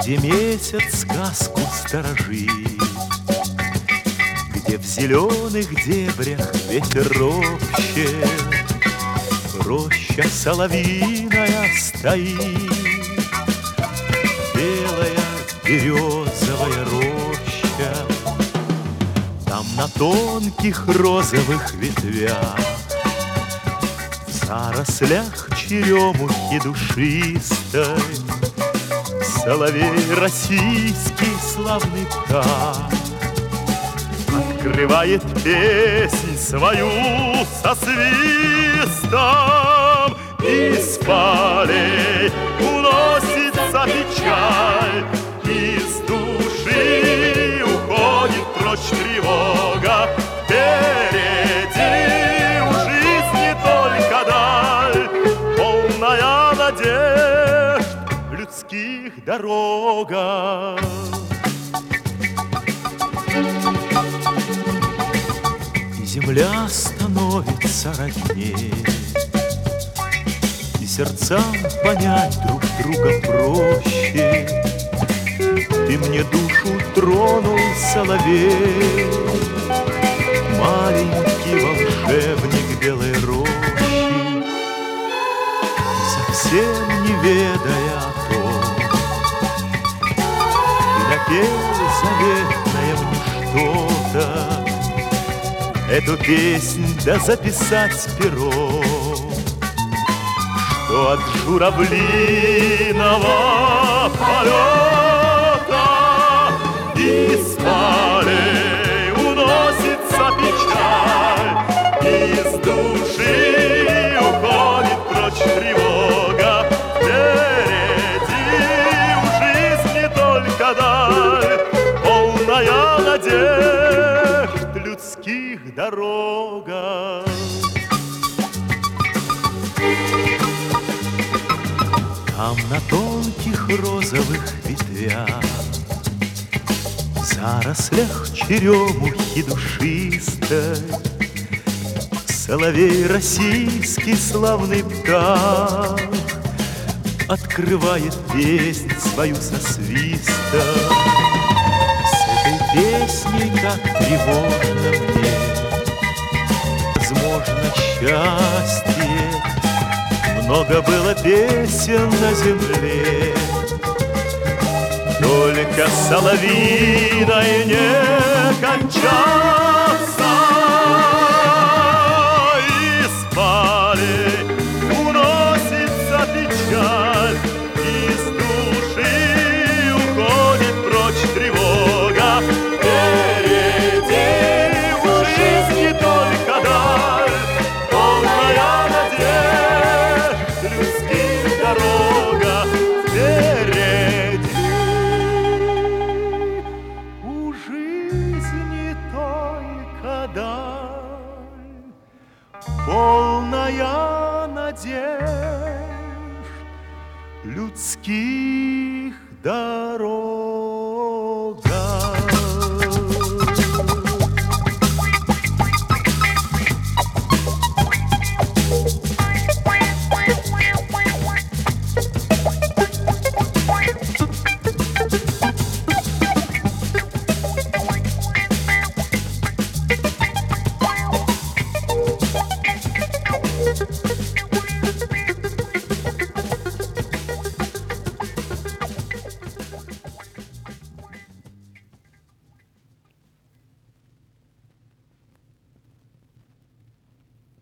Где месяц сказку сторожит, где в зеленых дебрях ветер ропщет, роща соловьиная стоит, белая березовая роща. Там на тонких розовых ветвях, в зарослях черемухи душистой, соловей российский славный птах открывает песнь свою со свистом. Из полей уносится печаль, из души уходит прочь тревога. Впереди у жизни только даль, полная надежд в людских дорогах. И земля становится родней, и сердцам понять друг друга проще. Ты мне душу тронул, соловей, маленький волшебник белой рощи, совсем не ведая о том, ты напел заветное мне что-то. Эту песнь да записать пером, что от журавлиного полета из полей уносится печаль, из души уходит прочь тревога. Впереди у жизни только даль, полная надежд в людских дорогах. Там на тонких розовых ветвях, в зарослях черемухи душистой, соловей российский славный птах открывает песнь свою со свистом. С этой песней так тревожно мне, возможно, счастье. Много было песен на земле, только соловьиной не кончатся. Из полей уносится печаль, из души уходит прочь тревога. Впереди у жизни только даль, полная надежд в людских дорогах. Впереди у жизни только даль, полная надежд людских дорог.